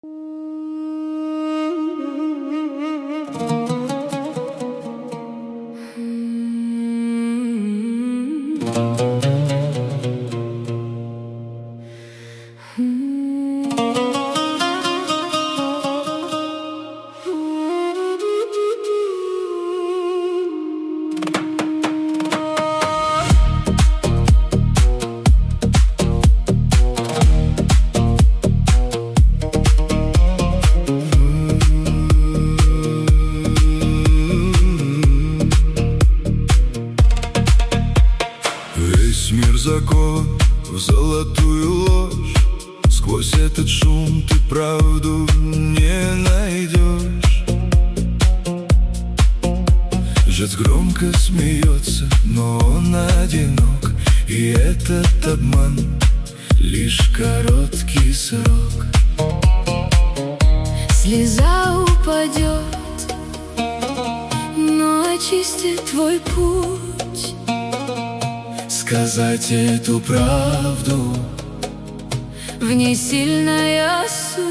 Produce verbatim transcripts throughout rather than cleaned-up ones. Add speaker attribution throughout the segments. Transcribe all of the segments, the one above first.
Speaker 1: Весь мир закован в золотую ложь. Сквозь этот шум ты правду не найдешь. Жец громко смеется, но он одинок, и этот обман лишь короткий срок.
Speaker 2: Слеза упадет, но очистит твой путь.
Speaker 1: Сказать эту правду,
Speaker 2: в ней сильная суть.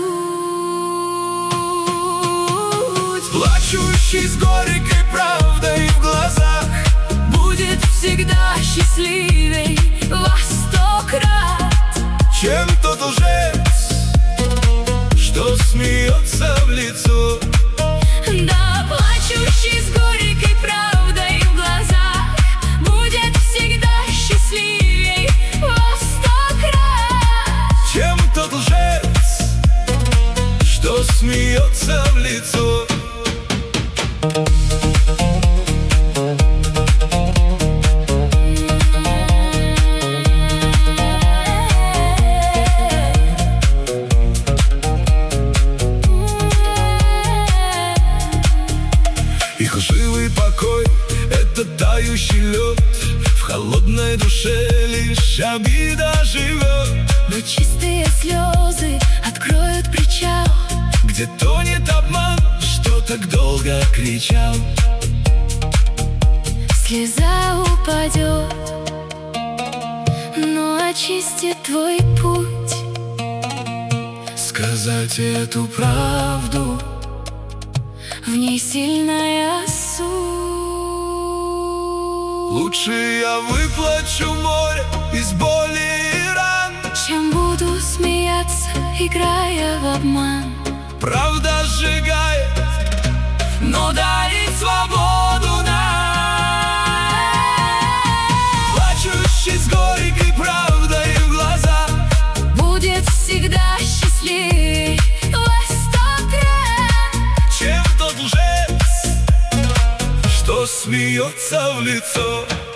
Speaker 1: Плачущий с горькой правдой в глазах
Speaker 2: будет всегда счастливей во сто крат,
Speaker 1: чем тот лжец, что смеется в лицо.
Speaker 2: Да, плачущий с горькой правдой в глазах будет всегда счастливей во сто крат,
Speaker 1: чем тот лжец, что смеется в лицо. Их лживый покой — это тающий лед. В холодной душе лишь обида живет.
Speaker 2: Но чистые слезы откроют причал,
Speaker 1: где тонет обман, что так долго кричал.
Speaker 2: Слеза упадет, но очистит твой путь.
Speaker 1: Сказать эту правду,
Speaker 2: в ней сильная суть.
Speaker 1: лучше я выплачу море из боли и ран,
Speaker 2: чем буду смеяться, играя в обман.
Speaker 1: правда сжигает, но дарит свободу нам. Плачущий с горькой правдой в глазах
Speaker 2: будет всегда счастливей во сто крат,
Speaker 1: чем тот лжец, что смеется в лицо.